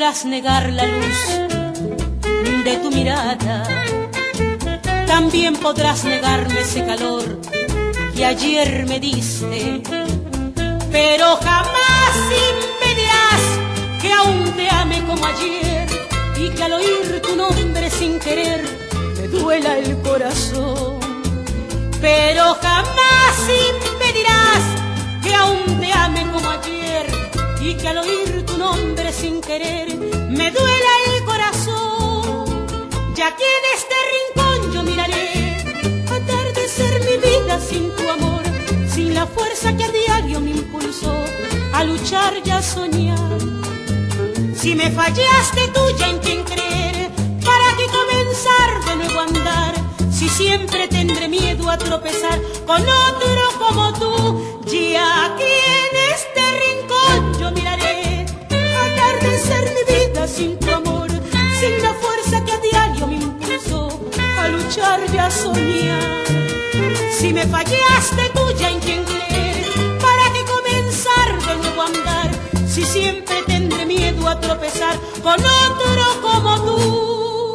podrás negar la luz de tu mirada, también podrás negarme ese calor que ayer me diste, pero jamás impedirás que aún te ame como ayer y que al oír tu nombre sin querer me duela el corazón. Pero jamás impedirás que aún te ame como ayer y que al oír tu nombre sin querer me duela el corazón. Ya que en este rincón yo miraré atardecer mi vida sin tu amor, sin la fuerza que a diario me impulsó a luchar y a soñar. Si me fallaste tú, ya en quien creer, ¿para qué comenzar de nuevo a andar? Si siempre tendré miedo a tropezar con otro como tú. Ya que en este rincón yo miraré atardecer mi vida sin tu amor, sin la fuerza que a diario me impulsó a luchar y a soñar. Si me fallaste tú, ya en quien creer, ¿para qué comenzar de nuevo a andar? Si siempre tendré miedo a tropezar con otro como tú.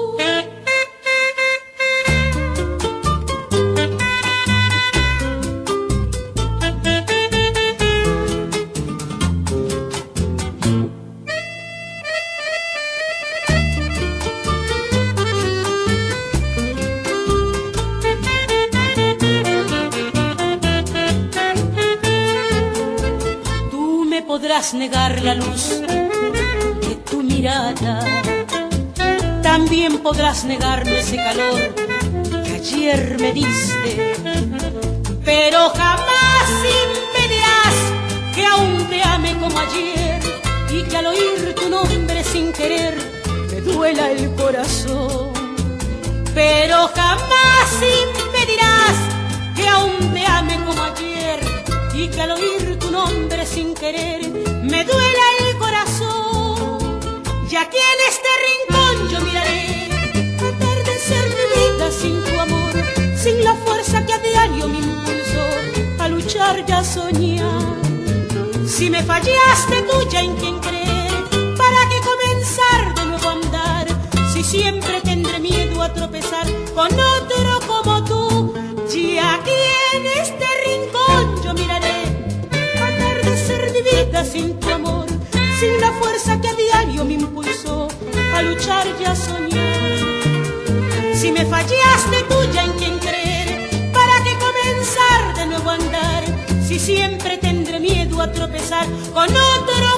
Podrás negar la luz de tu mirada, también podrás negarme ese calor que ayer me diste, pero jamás impedirás que aún te ame como ayer y que al oír tu nombre sin querer me duela el corazón. Pero jamás impedirás que aún te ame como ayer y que al oír tu nombre sin querer me duela el corazón. Ya que en este rincón yo miraré atardecer mi vida sin tu amor, sin la fuerza que a diario me impulsó a luchar y a soñar. Si me fallaste tú, ya en quien creer, ¿para qué comenzar de nuevo a andar? Si siempre tendré miedo a tropezar con otro como tú. Ya que en este rincón yo miraré atardecer mi vida sin tu amor, sin la fuerza que a diario me impulsó a luchar y a soñar. Si me fallaste tú, ya en quien creer, ¿para qué comenzar de nuevo a andar? Si siempre tendré miedo a tropezar con otro